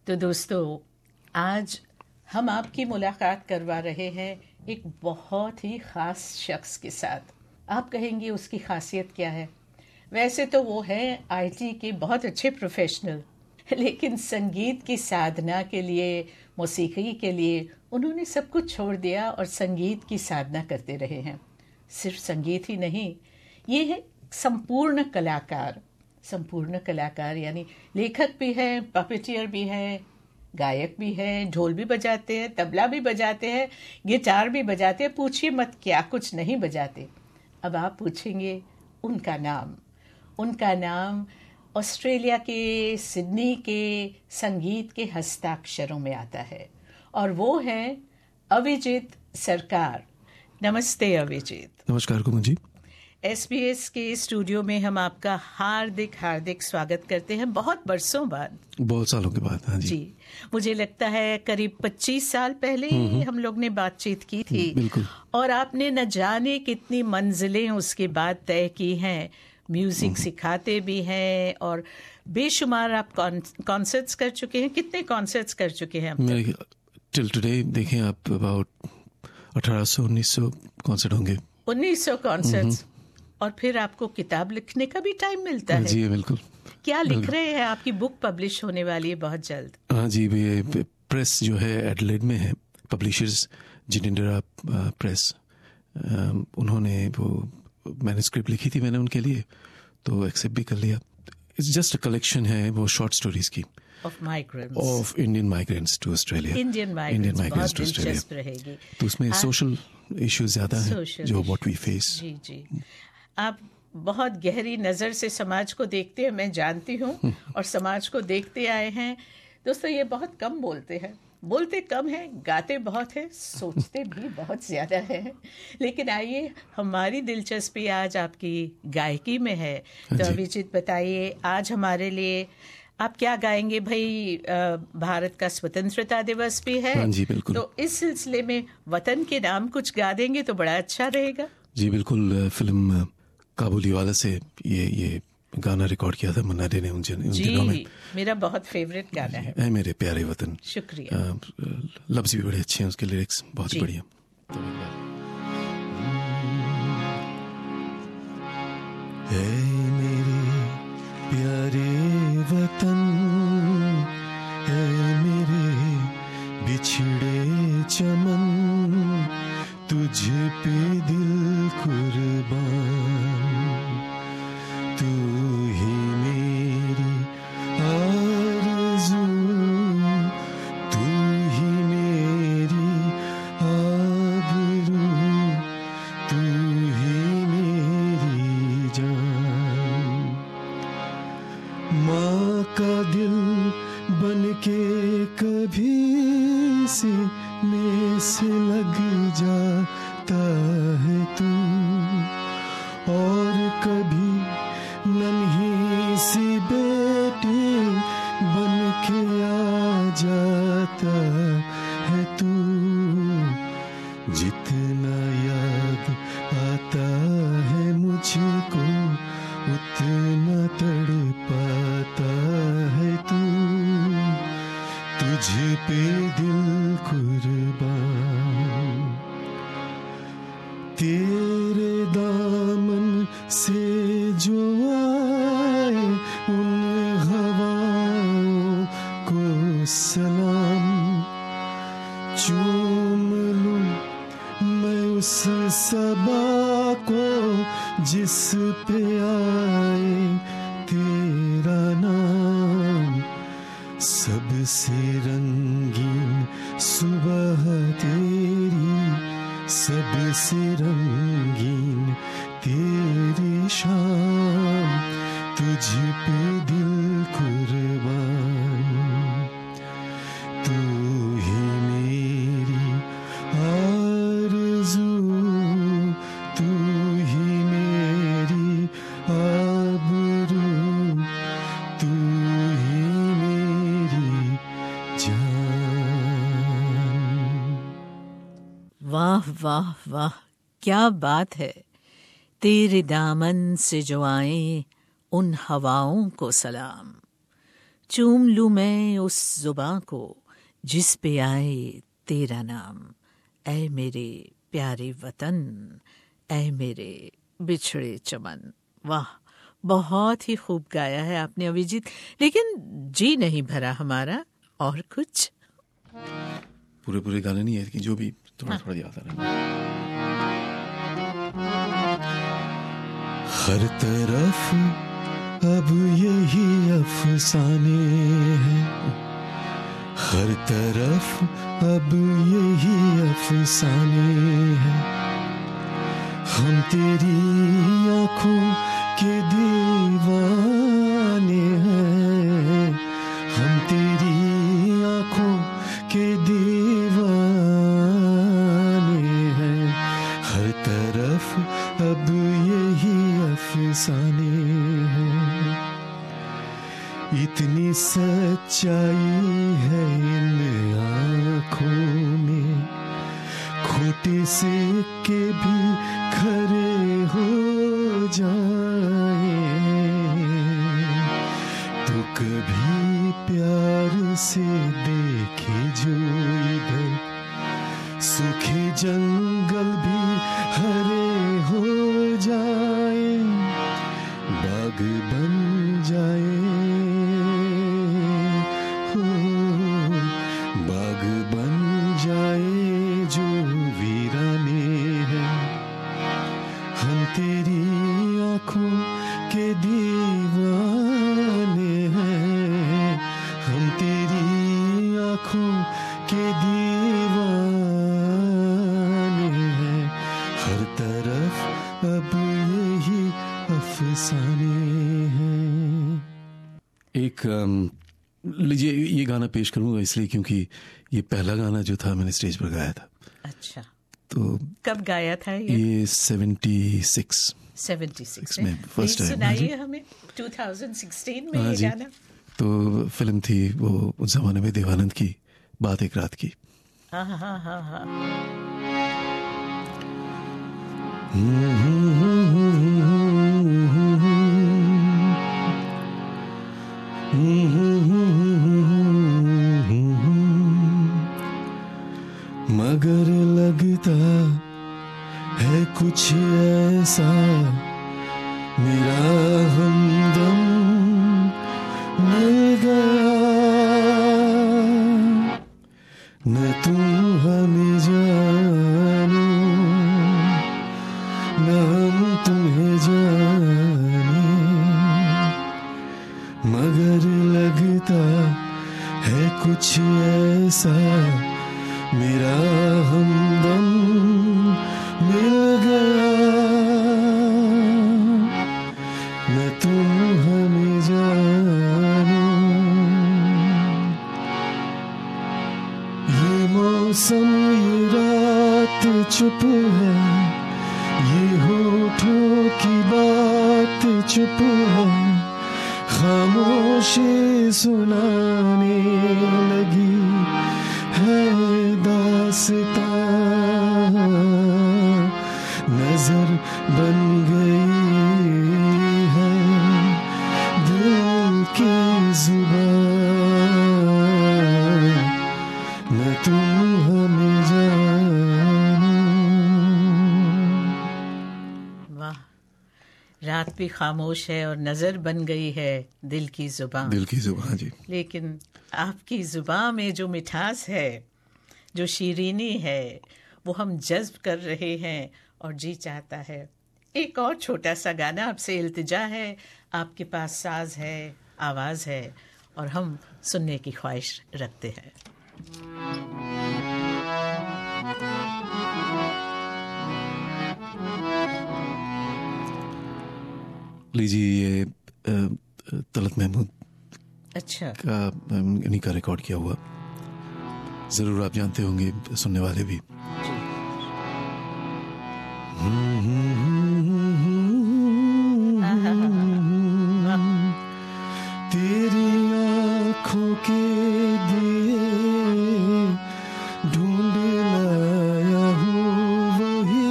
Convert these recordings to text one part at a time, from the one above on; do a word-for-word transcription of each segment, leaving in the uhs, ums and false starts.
तो दोस्तों, आज हम आपकी मुलाकात करवा रहे हैं एक बहुत ही ख़ास शख्स के साथ। आप कहेंगे उसकी खासियत क्या है? वैसे तो वो है आईटी के बहुत अच्छे प्रोफेशनल, लेकिन संगीत की साधना के लिए, मौसीकी के लिए उन्होंने सब कुछ छोड़ दिया और संगीत की साधना करते रहे हैं। सिर्फ संगीत ही नहीं, ये है संपूर्ण कलाकार। संपूर्ण कलाकार यानी लेखक भी हैं, पपेटियर भी हैं, गायक भी हैं, ढोल भी बजाते हैं, तबला भी बजाते हैं, गिटार भी बजाते हैं। पूछिए मत क्या कुछ नहीं बजाते। अब आप पूछेंगे उनका नाम। उनका नाम ऑस्ट्रेलिया के सिडनी के संगीत के हस्ताक्षरों में आता है और वो है अभिजीत सरकार। नमस्ते अभिजीत। नमस्कार कुमुद जी। एसबीएस के स्टूडियो में हम आपका हार्दिक हार्दिक स्वागत करते हैं बहुत बरसों बाद, बहुत सालों के बाद। हाँ जी, जी मुझे लगता है करीब पच्चीस साल पहले ही हम लोग ने बातचीत की थी। बिल्कुल। और आपने न जाने कितनी मंजिलें उसके बाद तय की हैं। म्यूजिक सिखाते भी हैं और बेशुमार आप कॉन्सर्ट्स कर चुके हैं। कितने कॉन्सर्ट्स कर चुके हैं मेरे टिल टुडे देखें आप, अबाउट अठारह सौ उन्नीस सौ कॉन्सर्ट होंगे। उन्नीस सौ कॉन्सर्ट्स। और फिर आपको किताब लिखने का भी टाइम मिलता है? जी बिल्कुल। क्या लिख रहे हैं? आपकी बुक पब्लिश होने वाली है बहुत जल्द। हाँ जी, ये प्रेस जो है एडलेड में है, पब्लिशर्स जिनेंद्रा प्रेस, उन्होंने वो मैन्युस्क्रिप्ट लिखी थी मैंने उनके लिए, तो एक्सेप्ट भी कर लिया। इट्स जस्ट अ कलेक्शन है वो शॉर्ट स्टोरीज की of migrants, of Indian migrants to Australia. Indian migrants to Australia रहेगी। तो उसमें सोशल इश्यूज ज्यादा हैं जो व्हाट वी फेस। जी जी, आप बहुत गहरी नज़र से समाज को देखते हैं, मैं जानती हूँ, और समाज को देखते आए हैं। दोस्तों, ये बहुत कम बोलते हैं, बोलते कम है, गाते बहुत है, सोचते भी बहुत ज़्यादा है। लेकिन आइए, हमारी दिलचस्पी आज आपकी गायकी में है। तो अभिजीत बताइए, आज हमारे लिए आप क्या गाएंगे? भाई, भारत का स्वतंत्रता दिवस भी है। हाँ जी बिल्कुल। तो इस सिलसिले में वतन के नाम कुछ गा देंगे तो बड़ा अच्छा रहेगा। जी बिल्कुल। फिल्म काबुलीवाला से ये ये गाना रिकॉर्ड किया था मन्ना डे ने उन दिनों में। मेरा बहुत फेवरेट गाना है, है मेरे प्यारे वतन। शुक्रिया। लफ्ज भी बड़े अच्छे हैं, उसके लिरिक्स बहुत ही बढ़िया। है मेरे प्यारे वतन, है मेरे बिछड़े चमन, तुझ पे दिल कुर्बान, तू ही मेरी आरज़ू, तू ही मेरी आबरू, तू ही मेरी जान। माँ का दिल बन के कभी सीने से लग जाता है तू, और कभी नन्ही सी बेटी बन के आ जाता है तू। जितना याद आता है मुझको, उतना तड़पाता है तू, तुझ पे दिल कुर्बान। तेरे दामन से जो आए उन हवाओं को सलाम, चूम लूं मैं उस सबा को जिस पे आए तेरा नाम। सबसे रंगीन सुबह तेरी, सबसे रंगीन तेरी शाम, तुझ पे दिल कुर्बान, तू ही मेरी आरज़ू, तू ही मेरी आबरू, तू ही मेरी जान। वाह वाह वाह, क्या बात है। तेरे दामन से जो आए उन हवाओं को सलाम, चूम लूँ मैं उस जुबां को जिस पे आए तेरा नाम, ऐ मेरे प्यारे वतन, ऐ मेरे बिछड़े चमन। वाह, बहुत ही खूब गाया है आपने अभिजीत, लेकिन जी नहीं भरा हमारा, और कुछ? पूरे पूरे गाने नहीं है कि जो भी थोड़ा थोड़ा याद आ रहा है। हर तरफ अब यही अफसाने हैं, हर तरफ अब यही अफसाने हैं, हम तेरी आँखों के दीवाने हैं, हम तेरी आँखों के दीवाने हैं, हर तरफ अब यही अफसाने हैं। इतनी सच्चाई है इन आँखों में, खोटे सिक्के भी खरे हो जाए, तो कभी प्यार से देखे जो इधर, सूखे जंगल भी हरे हो जाए, बाग बन जाए, हो बाग बन जाए जो वीराने हैं, हम तेरी आँखों के दीवाने हैं, हम तेरी आँखों के दीवाने हैं, हर तरफ अब यही अफसाने हैं। एक अम, लीजिए ये गाना पेश करूंगा इसलिए क्योंकि ये पहला गाना जो था मैंने स्टेज पर गाया था। अच्छा, तो कब गाया था ये? ये सेवेंटी सिक्स सेवेंटी सिक्स में फर्स्ट टाइम। सुनाइए हमें, टू थाउजेंड सिक्सटीन में ये गाना। तो फिल्म थी वो उस जमाने में देवानंद की, बात एक रात की। हाँ हाँ हाँ हाँ हाँ। मगर लगता है कुछ ऐसा, मेरा हमदम मिल गया, न तुम हमें जानो न हम तुम्हें जाने, मगर लगता है कुछ ऐसा, मेरा हमदम मिल गया, न तुम हमें जानो, ये मौसम ये रात चुप है, ये होठों की बात चुप है, खामोशी सुनाने लगी है दास्तां, नजर बन गई है दिल की जुबान, न तुम हमें जानो। वाह, रात भी खामोश है और नजर बन गई है दिल की जुबान। दिल की जुबान जी। लेकिन आपकी जुबान में जो मिठास है, जो शीरीनी है, वो हम जज्ब कर रहे हैं और जी चाहता है। एक और छोटा सा गाना आपसे इल्तिजा है, आपके पास साज है, आवाज़ है, और हम सुनने की ख्वाहिश रखते हैं। लीजिए ये तलत महमूद अच्छा का इन्हीं का रिकॉर्ड किया हुआ, जरूर आप जानते होंगे, सुनने वाले भी। तेरी आँखों के दिए ढूंढ लाया हूँ वही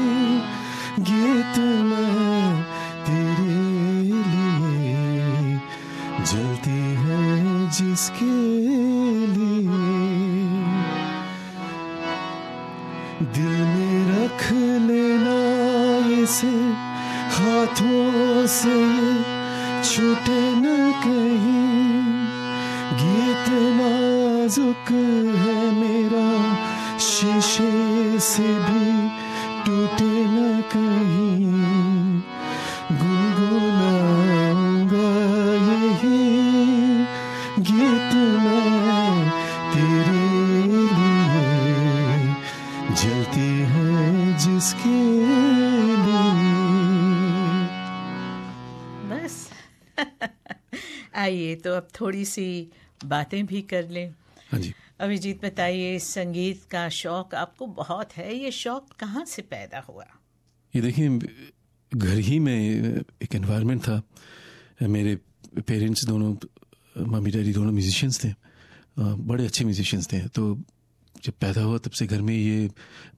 गीत मैं तेरे लिए, जलती है जिसके लिए दिल में रख लेना इसे, हाथों से छूटे न कहीं। गीत नाजुक है मेरा, शीशे से भी टूटे न कहीं। गुनगुनाऊंगा यही गीत मैं तेरे लिए, जलती है जिसके लिए। बस आइए तो अब थोड़ी सी बातें भी कर लें। हाँ जी। अभिजीत बताइए, संगीत का शौक आपको बहुत है, ये शौक कहाँ से पैदा हुआ? ये देखिए, घर ही में एक एनवायरनमेंट था। मेरे पेरेंट्स दोनों, मम्मी डैडी दोनों म्यूजिशियंस थे, बड़े अच्छे म्यूजिशियंस थे। तो जब पैदा हुआ तब से घर में ये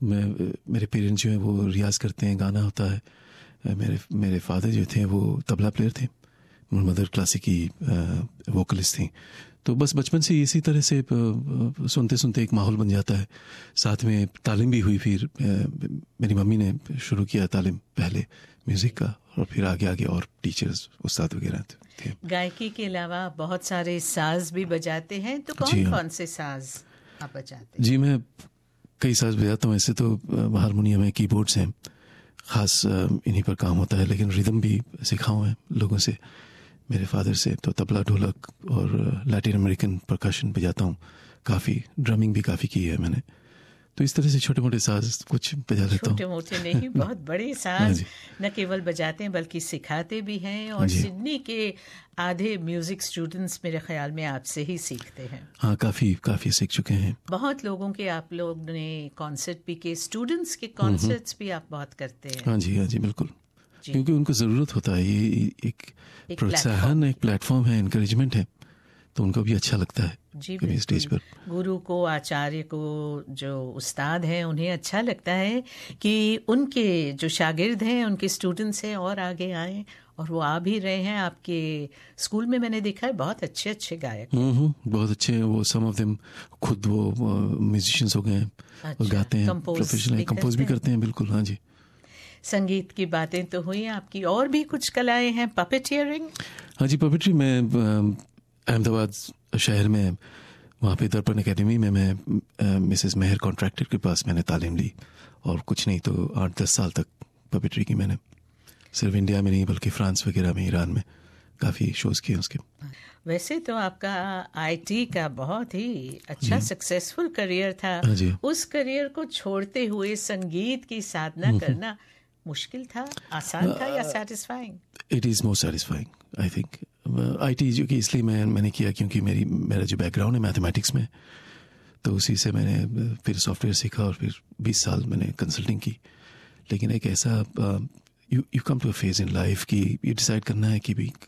मेरे पेरेंट्स जो हैं वो रियाज करते हैं, गाना होता है। मेरे मेरे फादर जो थे वो तबला प्लेयर थे, मदर क्लासिकी वोकलिस्ट थी। तो बस बचपन से इसी तरह से सुनते सुनते एक माहौल बन जाता है। साथ में तालीम भी हुई। फिर मेरी मम्मी ने शुरू किया तालीम पहले म्यूज़िक का, और फिर आगे आगे और टीचर्स, उस्ताद वगैरह थे। गायकी के अलावा बहुत सारे साज भी बजाते हैं, तो कौन हाँ। कौन से साज आप बजाते हैं? जी, मैं कई साज बजाता हूँ। ऐसे तो हारमोनियम है, कीबोर्ड्स हैं, ख़ास इन्हीं पर काम होता है। लेकिन रिदम भी सीखा हुआ है लोगों से, मेरे फादर से। तो तबला, ढोलक और लैटिन अमेरिकन परकशन बजाता हूँ काफ़ी। ड्रमिंग भी काफ़ी की है मैंने। तो इस तरह से छोटे मोटे साज कुछ बजा लेता हूँ। छोटे मोटे नहीं, बहुत बड़े साज न केवल बजाते हैं बल्कि सिखाते भी हैं। और सिडनी के आधे म्यूजिक स्टूडेंट्स मेरे ख्याल में आपसे ही सीखते हैं। हाँ, काफ़ी काफ़ी सीख चुके हैं। बहुत लोगों के आप लोग ने कॉन्सर्ट भी के, स्टूडेंट्स के कॉन्सर्ट्स भी आप बहुत करते हैं। हाँ जी, हाँ जी, बिल्कुल। क्योंकि उनको ज़रूरत होता है। ये एक प्रोत्साहन, एक प्लेटफॉर्म है, इनकरेजमेंट है, तो उनको भी अच्छा लगता है जी कभी स्टेज पर। गुरु को, आचार्य को, जो उस्ताद हैं, उन्हें अच्छा लगता है कि उनके जो शागिर्द हैं, उनके स्टूडेंट्स हैं, और आगे आए। और वो आ भी रहे हैं। आपके स्कूल में मैंने देखा है बहुत अच्छे अच्छे गायक हैं। हम्म, बहुत अच्छे हैं वो। सम ऑफ देम खुद वो म्यूजिशियंस हो गए हैं। अच्छा, और गाते हैं, प्रोफेशनल कंपोज भी करते हैं। बिल्कुल, हाँ जी। संगीत की बातें तो हुई, आपकी और भी कुछ कलाएं हैं? पपेटियरिंग? हाँ जी, पपेट्री में अहमदाबाद शहर में, वहाँ पे दर्पण एकेडमी में मैं मिसेस मेहर कॉन्ट्रैक्टर के पास मैंने तालीम ली। और कुछ नहीं तो आठ दस साल तक पपेट्री की मैंने, सिर्फ इंडिया में नहीं बल्कि फ्रांस वगैरह में, ईरान में काफ़ी शोज़ किए उसके। वैसे तो आपका आईटी का बहुत ही अच्छा सक्सेसफुल करियर था। उस करियर को छोड़ते हुए संगीत की साधना करना मुश्किल था, आसान था, या satisfying? It is more satisfying I think. आईटी जो कि इसलिए मैं मैंने किया क्योंकि मेरी मेरा जो बैकग्राउंड है मैथमेटिक्स में, तो उसी से मैंने फिर सॉफ्टवेयर सीखा और फिर बीस साल मैंने कंसल्टिंग की। लेकिन एक ऐसा you you come to a phase in life कि ये डिसाइड करना है कि भी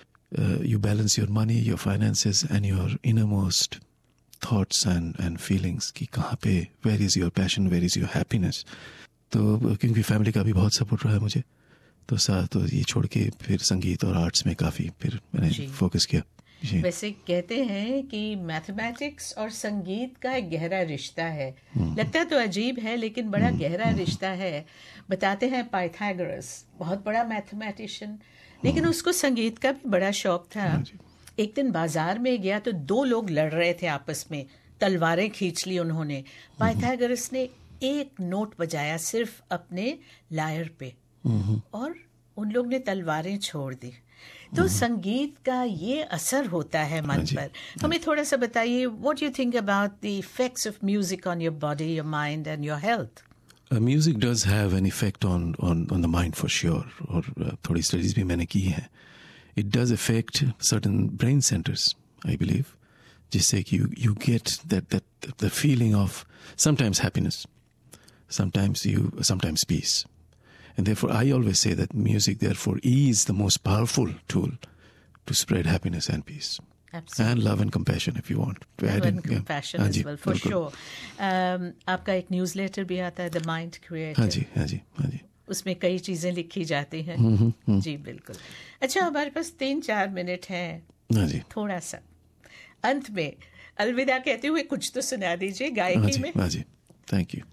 you balance your money, your finances and your inner most thoughts and and feelings, कि कहाँ पे, where is your passion, where is your happiness. तो क्योंकि फैमिली का भी बहुत सपोर्ट रहा है मुझे, तो साथ तो ये छोड़ के फिर संगीत और आर्ट्स में काफ़ी फिर मैंने फोकस किया। वैसे कहते हैं कि मैथमेटिक्स और संगीत का एक गहरा रिश्ता है। लगता तो अजीब है लेकिन बड़ा गहरा रिश्ता है। बताते हैं पाइथागोरस बहुत बड़ा मैथमेटिशियन, लेकिन उसको संगीत का भी बड़ा शौक था। एक दिन बाजार में गया तो दो लोग लड़ रहे थे आपस में, तलवारें खींच ली उन्होंने। पाइथागोरस ने एक नोट बजाया सिर्फ अपने लायर पे, और उन लोग ने तलवारें छोड़ दी। तो संगीत का ये असर होता है मन पर। हमें थोड़ा सा बताइए, what you think about the effects of music on your body, your mind and your health? Music does have an effect on on on the mind for sure, और uh, थोड़ी स्टडीज भी मैंने की हैं। It does affect certain brain centres I believe, जिससे कि you you get that that the feeling of sometimes happiness, sometimes you sometimes peace. And therefore I always say that music therefore is the most powerful tool to spread happiness and peace. Absolutely. And love and compassion if you want to love add and in, compassion yeah. as well for sure. um, आपका एक newsletter भी आता है, The Mind Creator. हाँ जी, हाँ जी, हाँ जी। उसमें कई चीजें लिखी जाती हैं। जी बिल्कुल। अच्छा, हमारे पास तीन चार मिनट हैं। हाँ जी। थोड़ा सा अंत में अलविदा कहते हुए कुछ तो सुना दीजिए गायकी में। हाँ जी, थैंक यू।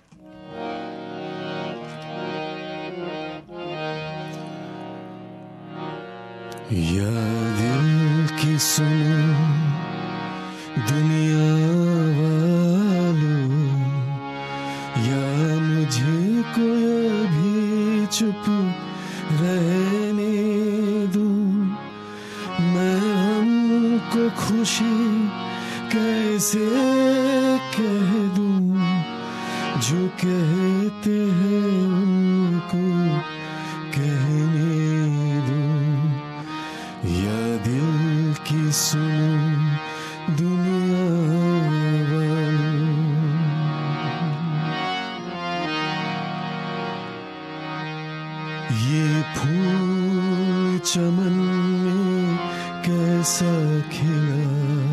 या दिल की सुनो दुनिया वालों, या मुझे कोई भी चुप रहने दो, मैं हमको खुशी कैसे कह दूं, जो कहते हैं उनको कहने दो। या दिल की सुनो दुनिया वालों। ये फूल चमन में कैसा खिला,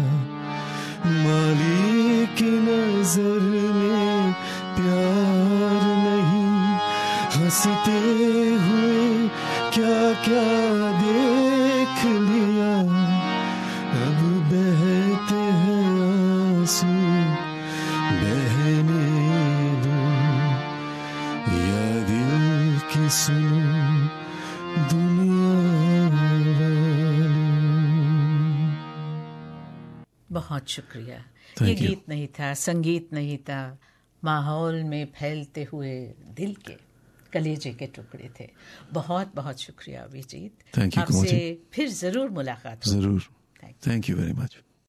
माली की नजर में प्यार नहीं, हंसते हुए क्या क्या देख लिया, अब बहते हैं आंसू बहने दो। या दिल की सुनो दुनिया वालों। बहुत शुक्रिया। ये गीत नहीं था, संगीत नहीं था, माहौल में फैलते हुए दिल के कलेजे के टुकड़े थे। बहुत बहुत शुक्रिया अभिजीत। Thank you. आपसे फिर जरूर मुलाकात होगी। जरूर। Thank you very much.